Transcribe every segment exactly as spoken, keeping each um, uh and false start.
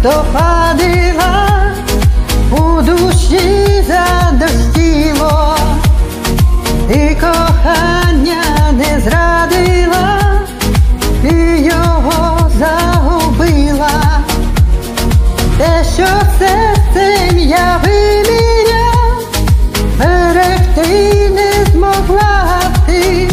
листопадила, у душі задощило, і кохання не зрадила, і його загубила. Те, що серцем я виміряв, берегти не змогла ти.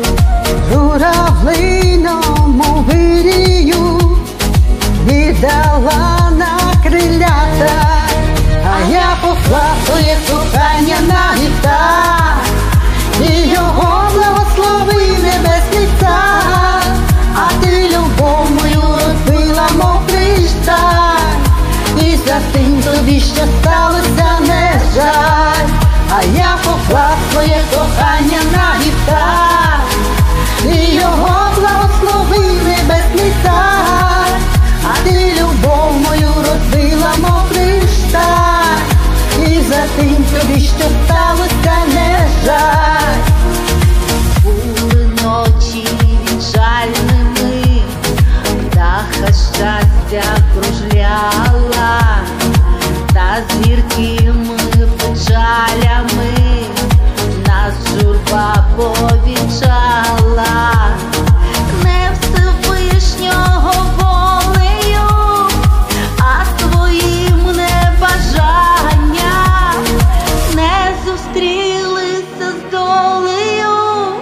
Журавлиному вирію віддала на крилята, а я поклав своє кохання на вівтар, і його благословив небесний цар. А ти любов мою розбила, мов кришталь, і за тим тобі що сталося не жаль. А я поклав своє кохання на вівтар, і його благословив небесний цар. А ти любов мою розбила, мов кришталь, і за тим тобі що сталося не жаль. Були ночі вічальними, птаха щастя кружляла, та з гіркими печалями нас журба повінчала. Не Всевишнього волею, а твоїм небажанням не зустрілися з долею,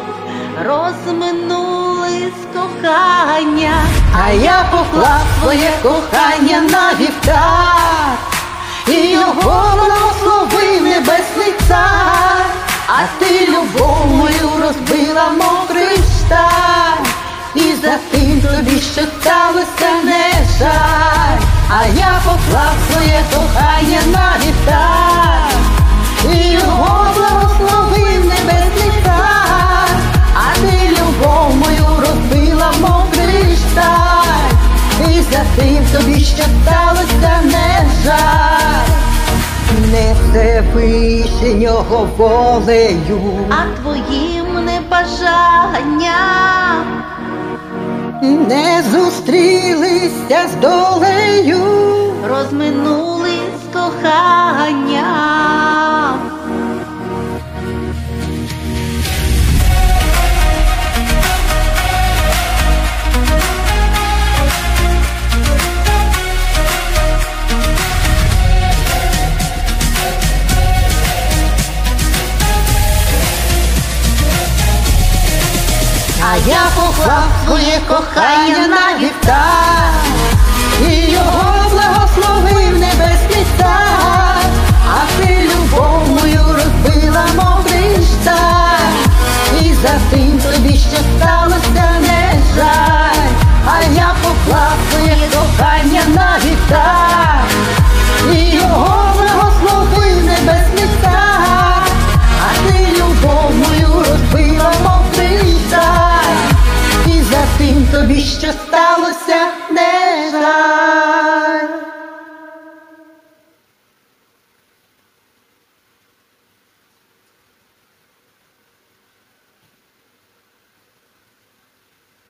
розминулись кохання. А я поклав своє кохання на вівтар, і його благословив небесний цар. А ти любов мою розбила, мов кришталь, і за тим тобі що сталося не жаль. А я поклав своє кохання на вівтар, і його благословив небесний цар. А ти любов мою розбила, мов кришталь, і за тим тобі що сталося не жаль. Не Всевишнього волею, А твоїм небажанням не зустрілися з долею, розминулись кохання. а я поклав своє кохання на вівтар, і його благословив небесний цар. А ти любов мою розбила, мов кришталь, і за тим тобі що сталося не жаль. А я поклав своє кохання на вівтар,